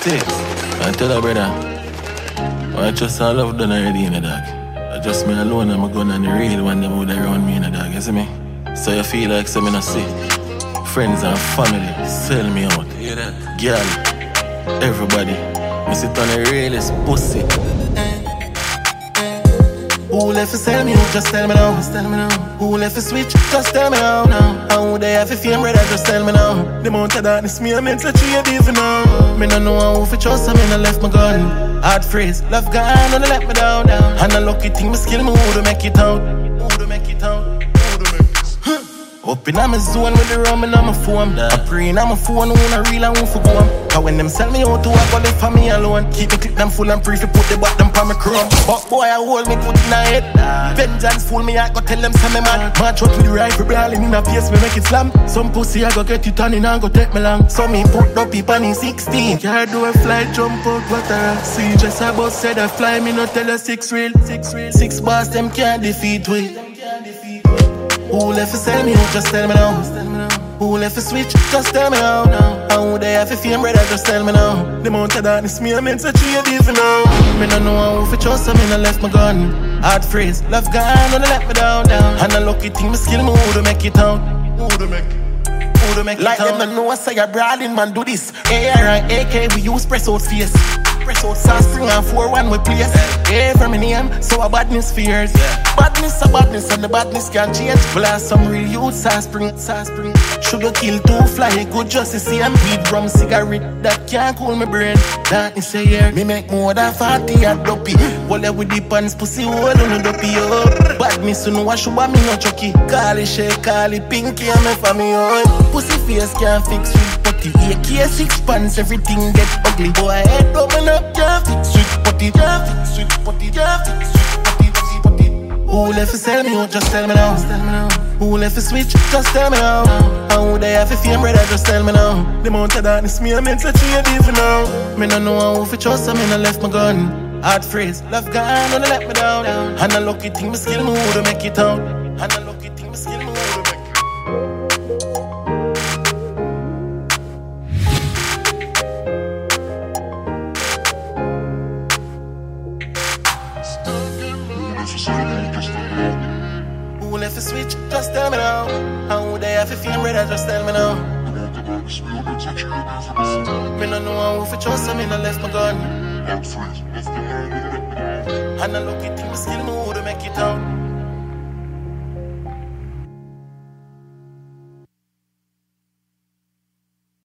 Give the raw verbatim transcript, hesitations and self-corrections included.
six. I tell her, brother, I just all love done already in the dog. I just me alone, I'm going on the real one, them would around me in the dog, you see me? So you feel like some I see friends and family sell me out. You hear that? Girl, everybody, me sit on the realest pussy. Who left to sell me out? Just tell me now. Just tell me now. Who left to switch? Just tell me now. now. And who they have a fame, brother? Just tell me now. The amount of darkness me, I meant to treat even now. Me no know who for trust, I mean I left my gun. Hard phrase, love gone and they let me down, down. And a lucky thing, me skill me who to make it out. Who to make it out? Who to make it out? Up in my zone with the rum and I'm a phone. I pray in my phone, who not real and who for go on. Cause when them sell me out to I go left for me alone. Keep me clip them full and free to put the bottom on my chrome. But boy I hold me put in a head. Vengeance fool me, I go tell them some me man. March out with the rifle brawling in a face, me make it slam. Some pussy I go get it on and go take me long. So me put the people in sixteen. Car do a fly, jump out, what a rock. See just a boss said I fly, me no tell a six real. Six real. Six bars them can't defeat we. Who left to sell me out? Just tell me now. Just tell me now. Who left to switch? Just tell me now. now. And who they have a fame, brother? Just tell me now. The amount of darkness me, I meant to treat even now. Me no know who for trust, I mean I left my gun. Hard phrase, love gone and they let me down, down. And a lucky thing, me skill me who to make it out. Who to make it? Who to make it like out? Like them no know I say a brawling man do this. A R and A K we use press out face. Press out sauce string and four one we place. Yeah, from my name, so a badness fears. Yeah. Badness a badness and the badness can change. Blast some real youth, sauce spring, sauce spring. Sugar kill two fly, good just to see them weed rum cigarette that can't cool my brain. That is a year, me make more than forty at dopey. Walla with the pants, pussy hole on the dopey, oh. Badness, you know what should me no chucky. Call it shake, call it pinky, I'm a family, oh. Pussy face can't fix with putty. A K six pants, everything get ugly. Boy, head open up, can't fix with putty. Can't fix with putty, can't fix with putty, putty, putty. Who left to sell me out? Just tell me now. Just tell me now. Who left to switch? Just tell me now. And who they have a fame, brother? Just tell me now. The amount of darkness me, I meant to treat even now. Me no know who for trust, I mean I left my gun. Hard phrase, love gone and they let me down. And a lucky thing, me skill me who to make it out. And a lucky thing, me skill me who to make it out. Who left to switch? Just tell me now. And who they have a fame, brother? Just tell me now. Me no know who for trust, I mean I left my gun. And I look at things, skill me who to make it out.